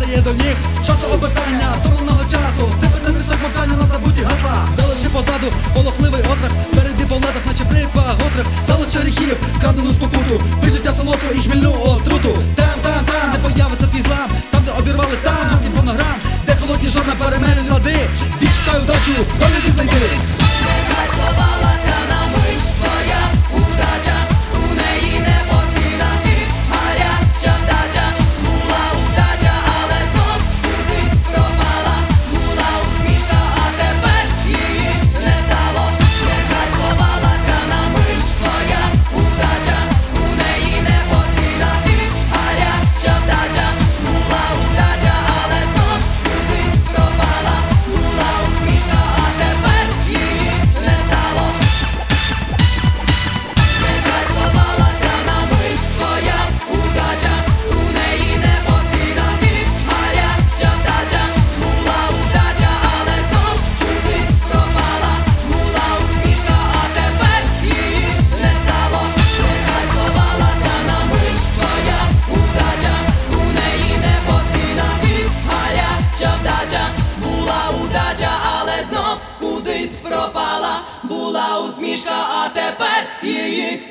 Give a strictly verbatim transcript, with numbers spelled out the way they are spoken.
стрибає до ніг, часу обертання, сторонного часу, стипиться пісок мовчання на забуті гасла. Залиши позаду полохливий острах, перейди по лезах, наче бритва гострих. Залиш черехів, крадену спокуту, пий життя солодку і хмільну отруту. Там, там, там, де появиться твій злам, там, де обірвались там, звуки фонограм, де холодні жодна перемелені лади. Дід чекаю вдачу, долі не знайти. Пропала, була усмішка, а тепер її